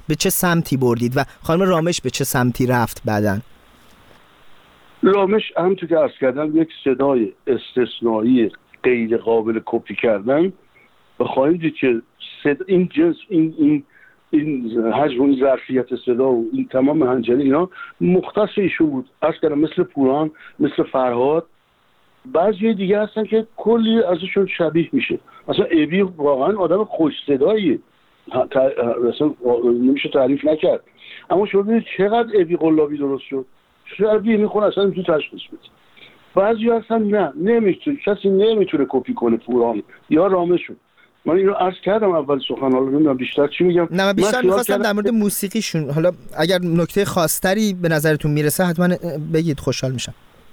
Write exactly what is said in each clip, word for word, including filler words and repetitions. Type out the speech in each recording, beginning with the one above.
به چه سمتی بردید و خانم رامش به چه سمتی رفت بعدن؟ رامش همونطور که عرض کردم یک صدای استثنایی غیر قابل کپی کردن و خواهید دید که صدا این جنس این این این حجم این ظرفیت صدا و این تمام هنجره اینا مختص ایشون بود. عرض کردم مثل پوران، مثل فرهاد، بعضی دیگه هستن که کلی ازشون شبیه میشه. اصلا ابی واقعا آدم خوش صداییه، اصلا نمیشه تعریف نکرد. اما شما ببینید چقدر ابی قلابی درست شد، شبیه میخونه اصلا تو تشخیص بده. بعضی هستن نه نمیتونه، کسی نمیتونه کپی کنه پوران یا رامشون. من اینو عرض کردم اول سخن، حالا نمیدونم بیشتر چی میگم. نه من بیشتر میخواستم در مورد موسیقیشون، حالا اگر نکته خاصتری به نظرتون میرسه حتما بگید، خوشحال میشم.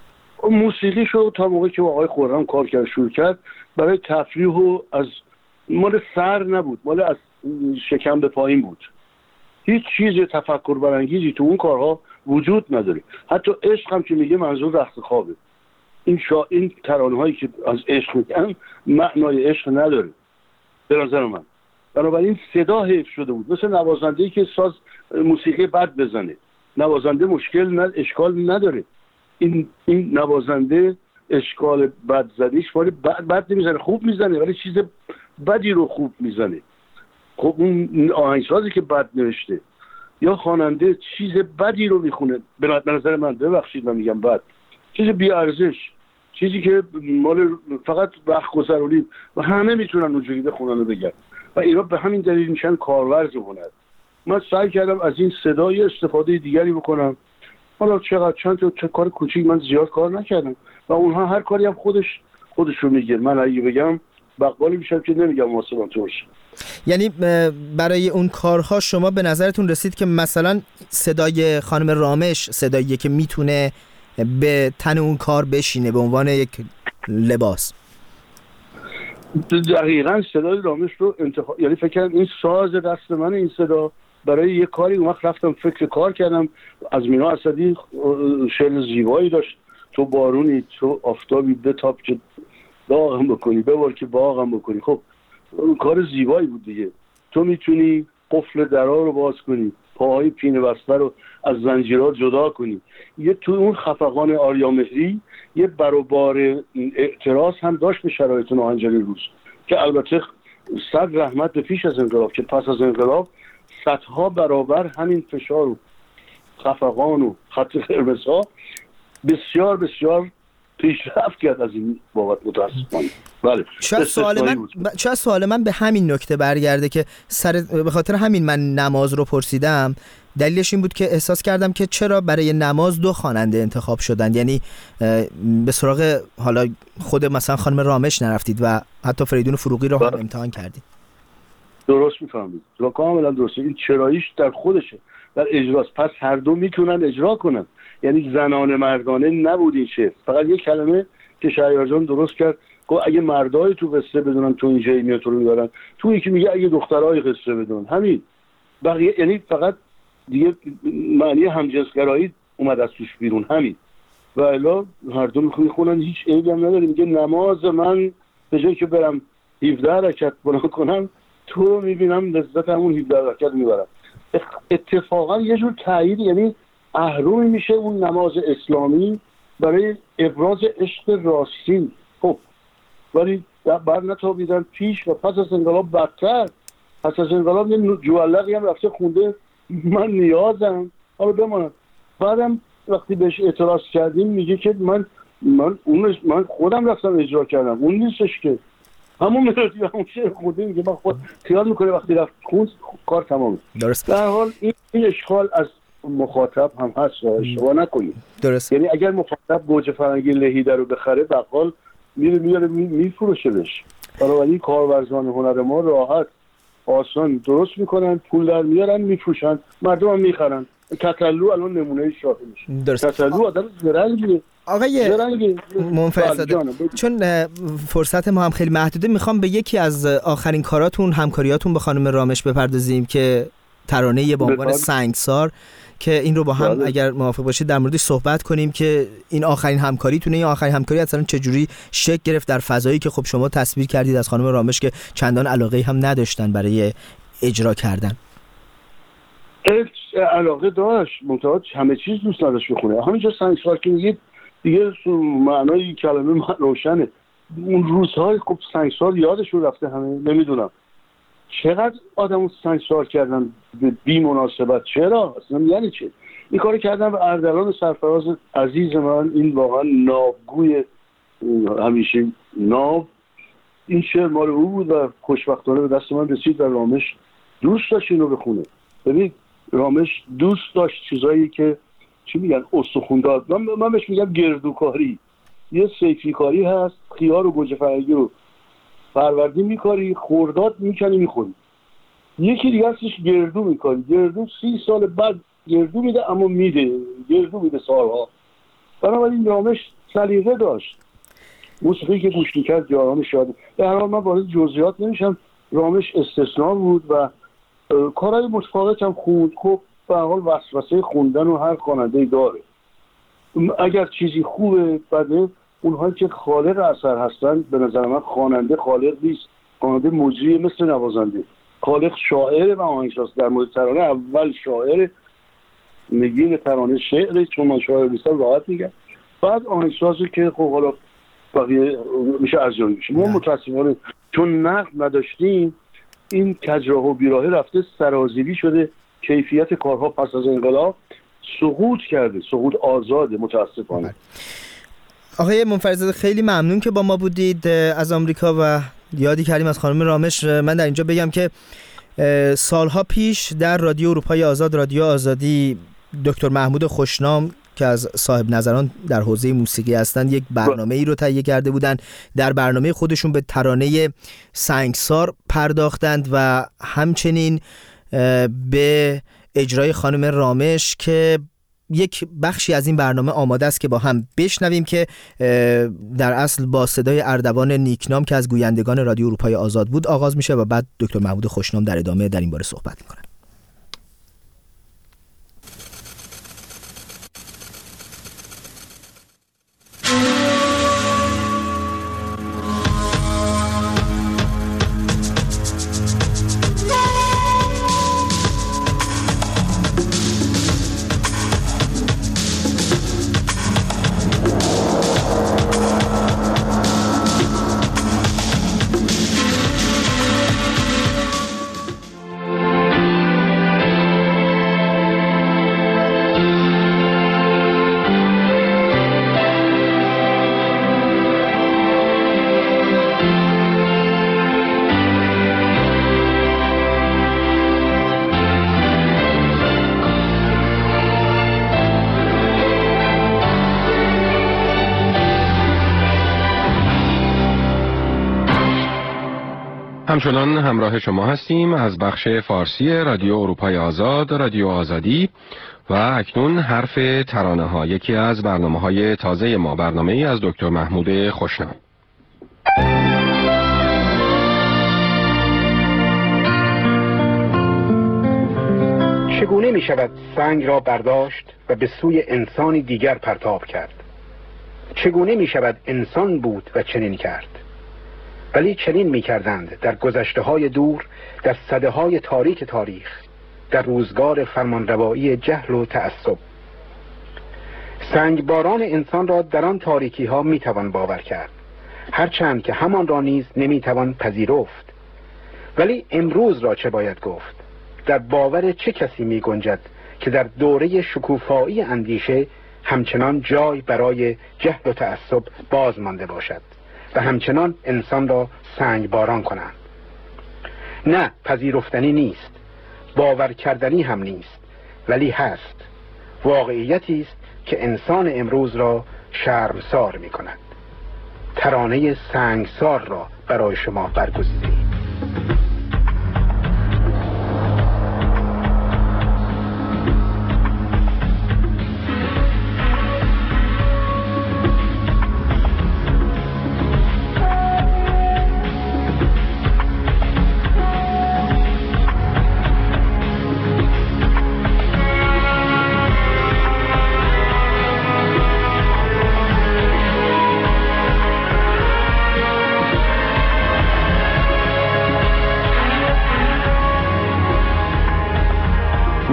موسیقیشو تا موقعی که آقای خرم کار کرد شروع کرد برای تفریح و از مال سر نبود، مال از شکم به پایین بود. هیچ چیز تفکر برانگیزی تو اون کارها وجود نداره. حتی عشق هم که میگه منظور رقص خوابه. این شا... این ترانه هایی که از عشق میگن معنای عشق نداره به نظر من. بنابراین صدا حیف شده بود، مثل نوازنده‌ای که ساز موسیقی بد بزنه. نوازنده مشکل نه، اشکال نداره. این این نوازنده اشکال بد زدیش ولی بد, بد نمیزنه، خوب میزنه، ولی چیز بدی رو خوب میزنه. خب اون آهنگسازی که بد نوشته یا خواننده چیز بدی رو میخونه، به نظر من، ببخشید من میگم بد، چیز بی ارزش، چیزی که مال فقط وقت گذرونیم و همه میتونن اونجوری بخونن و بگن و اینا به همین دلیل میشن کارورز هنر. من سعی کردم از این صدای استفاده دیگری بکنم. حالا چقدر چند تا چه کار کوچیک، من زیاد کار نکردم و اونها هر کاری هم خودش خودش رو میگه. من اگه بگم بقالی میشم که نمیگم واسه تو باشه. یعنی برای اون کارها شما به نظرتون رسید که مثلا صدای خانم رامش صداییه که میتونه به تن اون کار بشینه به عنوان یک لباس؟ دقیقاً صدای رامش رو انتخاب، یعنی فکر کردم این ساز دست من، این صدا برای یه کاری اون وقت رفتم فکر کار کردم. از مینا اسدی شعر زیبایی داشت، تو بارونی تو آفتابی بتاب که داغم بکنی ببار که باغم بکنی. خب اون کار زیبایی بود دیگه. تو میتونی قفل درا رو باز کنی، پاهای پینه بسته رو از زنجیرات جدا کنی. یه تو اون خفقان آریامهری یه برابر اعتراض هم داشت به شرایط ناهنجاری روز که البته صد رحمت به پیش از انقلاب که پس از انقلاب صدها برابر همین فشار و خفقان و خط قرمزها بسیار بسیار پیشرفت کرد از این بابت متاسفانه. بله. شاید سوال من شاید سوال من به همین نکته برگرده که سر به خاطر همین من نماز رو پرسیدم. دلیلش این بود که احساس کردم که چرا برای نماز دو خواننده انتخاب شدن، یعنی به سراغ حالا خود مثلا خانم رامش نرفتید و حتی فریدون فروغی رو هم امتحان کردید. درست میفهمید، کاملا درسته. این چراییش در خودشه، در اجراست. پس هر دو میتونن اجرا کنن، یعنی زنانه مردانه نبود این شعر. فقط یک کلمه که شهریار جان درست کرد، گفت اگه مردای تو قصه بدونن تو اینجا میاد تو رو میبرن، تو یکی میگه اگه دخترای قصه بدونن. همین بقیه، یعنی فقط دیگه معنی همجنسگرایی اومد از توش بیرون. همین و الا هر دو میخونن، هیچ عیبی هم نداره. میگه نماز من به جای که برم هفده رکعت بنا کنم، تو میبینم لذت همون هفده رکعت میبرم. اتفاقا یه جور تایید، یعنی اهرمی میشه اون نماز اسلامی برای ابراز عشق راستین. خب ولی بر نتابیدن پیش و پس از انقلاب بدتر. پس از انقلاب یه جوالقی هم رفته خونده من نیازم، حالا بمانم. بعدم وقتی بهش اعتراض کردیم میگه که من من اونش من خودم رفتم اجرا کردم، اون نیستش که همون ملودی همون شعر خودی میگه. من خود خیال میکنه وقتی رفت خون کار تمامه. درست. در حال این, این اشکال از مخاطب هم هست، اشتباه نکنید. درست. یعنی اگر مخاطب گوجه فرنگی لهیده رو بخره، بقال میره میاره میفروشهش. بنابراین کارورزان هنر ما راحت آسان درست میکنن، پول در میارن، میفروشن، مردم هم میخرن. تتلو الان نمونه شاهد میشه. درست. تتلو آدم زرنگیه. آقای منفردزاده، چون فرصت ما هم خیلی محدوده، میخوام به یکی از آخرین کاراتون، همکاریاتون با خانم رامش بپردازیم که ترانه با عنوان سنگسار، که این رو با هم بله. اگر موافق باشید در موردش صحبت کنیم که این آخرین همکاریتونه. این آخرین همکاری اصلا چجوری شکل گرفت در فضایی که خب شما تصویر کردید از خانم رامش که چندان علاقه‌ای هم نداشتن برای اجرا کردن؟ علاقه داشت، منتها همه چیز دوست نداشت بخونه. همینجا سنگسار که میگید دیگه معنای کلمه من روشنه. اون روزهای خب سنگسار یادشون رفته همه. نمیدونم چقدر آدمو سنگسار کردن به بی مناسبت. چرا؟ اصلا یعنی چه؟ این کارو کردن به اردلان سرفراز عزیز من. این واقعا نابگوی همیشه ناب. این شعر مال او بود و خوشبختانه به دست من رسید و رامش دوست داشت اینو بخونه. ببین رامش دوست داشت چیزایی که چی میگن استخوندار، من من بهش میگم گردوکاری. یه سیفی کاری هست، خیار و گوجه فرنگی رو فروردین میکاری، خرداد میکنی میخوری. یکی دیگه هستش گردو میکاری. گردو سی سال بعد گردو میده، اما میده گردو میده سالها. بنابراین رامش سلیقه داشت. موسیقی که گوش میکرد جاران شاده. به هر حال من وارد جزئیات نمیشم. رامش استثناء بود و کارهای متفاوت هم خوند. خب به هر حال وسوسه خوندن و هر خواننده‌ای داره. اگر چیزی خوبه بده، اونهایی که خالق اثر هستن به نظر من خواننده خالق نیست. خواننده مجری مثل نوازنده. خالق شاعر و آهنگساز. در مورد ترانه اول شاعر، نگین ترانه شعر، چون من شاعر نیستم راحت میگم. بعد آهنگسازی که خب حالا بقیه میشه ارزیابی میشه. ما متاسفانه چون نقد نداشتیم این کجراه و بیراهه رفته سرازیری شده. کیفیت کارها پس از انقلاب سقوط کرده، سقوط آزاده متاسفانه. آقای منفردزاده خیلی ممنون که با ما بودید از آمریکا و یادی کردیم از خانم رامش. من در اینجا بگم که سالها پیش در رادیو اروپای آزاد، رادیو آزادی، دکتر محمود خوشنام که از صاحب نظران در حوزه موسیقی هستند یک برنامه ای رو تهیه کرده بودند. در برنامه خودشون به ترانه سنگسار پرداختند و همچنین به اجرای خانم رامش که یک بخشی از این برنامه آماده است که با هم بشنویم که در اصل با صدای اردوان نیکنام که از گویندگان رادیو اروپای آزاد بود آغاز میشه و بعد دکتر محمود خوشنام در ادامه در این باره صحبت میکنه. همچنان همراه شما هستیم از بخش فارسی رادیو اروپای آزاد، رادیو آزادی و اکنون حرف ترانه ها، یکی از برنامه های تازه ما، برنامه ای از دکتر محمود خوشنام. چگونه می شود سنگ را برداشت و به سوی انسانی دیگر پرتاب کرد؟ چگونه می شود انسان بود و چنین کرد؟ ولی چنین می کردند در گذشته های دور، در سده های تاریک تاریخ، در روزگار فرمانروایی جهل و تعصب. سنگ باران انسان را در آن تاریکی ها می توان باور کرد، هرچند که همان را نیز نمی توان پذیرفت. ولی امروز را چه باید گفت؟ در باور چه کسی می گنجد که در دوره شکوفایی اندیشه همچنان جای برای جهل و تعصب باز مانده باشد و همچنان انسان را سنگ باران کنند؟ نه، پذیرفتنی نیست، باور کردنی هم نیست، ولی هست. واقعیتی است که انسان امروز را شرمسار می کند. ترانه سنگسار را برای شما برگزیدیم.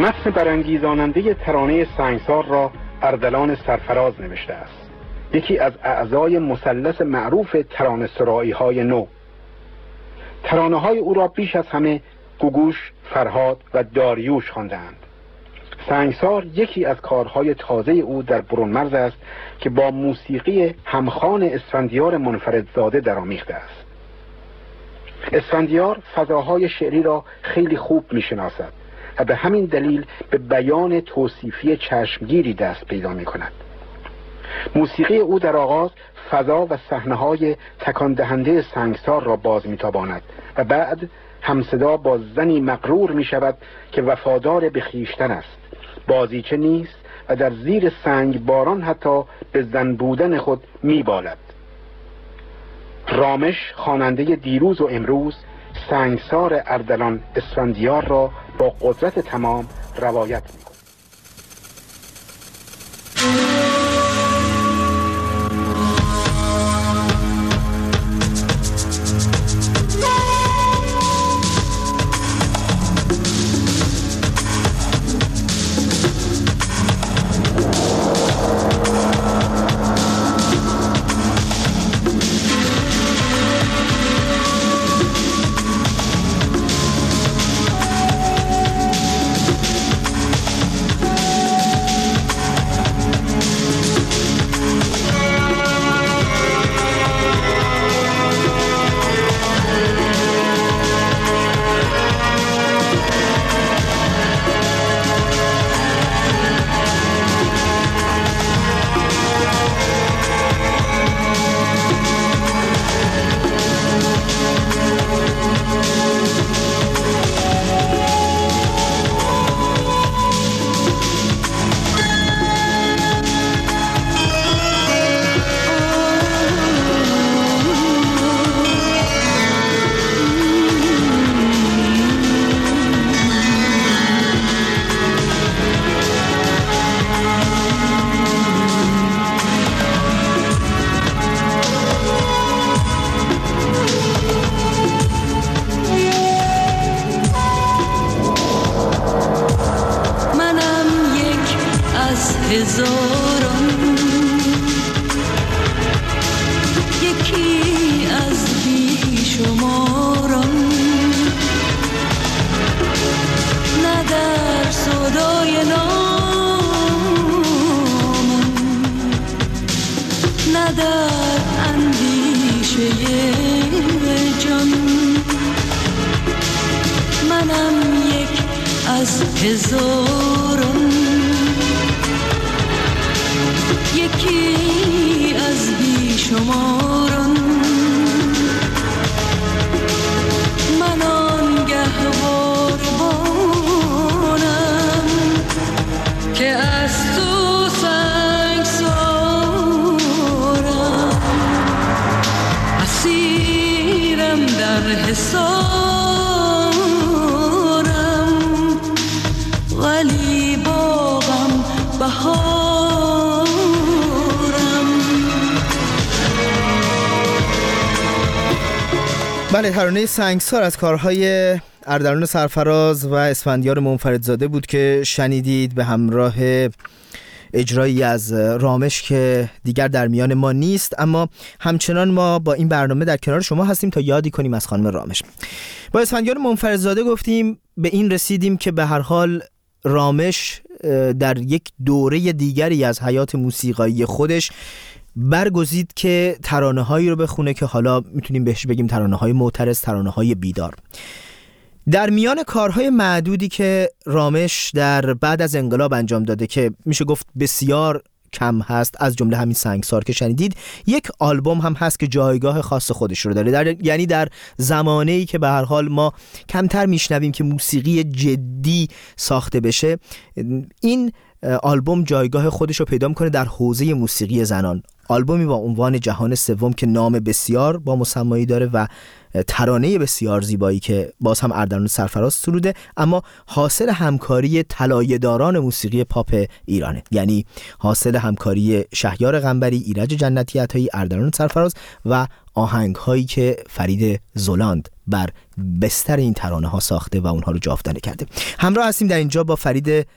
متن برانگیزاننده ترانه سنگسار را اردلان سرفراز نوشته است، یکی از اعضای مثلث معروف ترانه سرایی های نو. ترانه های او را بیش از همه گوگوش، فرهاد و داریوش خواندند. سنگسار یکی از کارهای تازه او در برونمرز است که با موسیقی همخوان اسفندیار منفردزاده درآمیخته است. اسفندیار فضاهای شعری را خیلی خوب می‌شناسد و به همین دلیل به بیان توصیفی چشمگیری دست پیدا می‌کند. موسیقی او در آغاز فضا و صحنه‌های تکان دهنده سنگسار را باز می‌تاباند و بعد همصدا با زنی مغرور می‌شود که وفادار به خویشتن است، بازیچه نیست و در زیر سنگ باران حتی به زن بودن خود می‌بالد. رامش خواننده دیروز و امروز سنگسار اردلان اسفندیار را با قدرت تمام روایت می‌کند. بله، ترانه سنگسار از کارهای اردلان سرفراز و اسفندیار منفردزاده بود که شنیدید به همراه اجرایی از رامش که دیگر در میان ما نیست، اما همچنان ما با این برنامه در کنار شما هستیم تا یادی کنیم از خانم رامش. با اسفندیار منفردزاده گفتیم، به این رسیدیم که به هر حال رامش در یک دوره دیگری از حیات موسیقایی خودش برگزید که ترانه هایی رو بخونه که حالا میتونیم بهش بگیم ترانه های معترض، ترانه های بیدار. در میان کارهای معدودی که رامش در بعد از انقلاب انجام داده که میشه گفت بسیار کم هست، از جمله همین سنگسار که شنیدید، یک آلبوم هم هست که جایگاه خاص خودش رو داره، در یعنی در زمانه‌ای که به هر حال ما کمتر میشنویم که موسیقی جدی ساخته بشه، این آلبوم جایگاه خودش رو پیدا میکنه در حوزه موسیقی زنان. آلبومی با عنوان جهان سوم که نام بسیار با مسمایی داره و ترانه بسیار زیبایی که باز هم اردلان سرفراز سروده، اما حاصل همکاری طلایه‌داران موسیقی پاپ ایرانه، یعنی حاصل همکاری شهیار قنبری، ایرج جنتی عطایی، اردلان سرفراز و آهنگ هایی که فرید زولاند بر بستر این ترانه ها ساخته و اونها رو جاودانه کرده. همراه هستیم در اینجا با فرید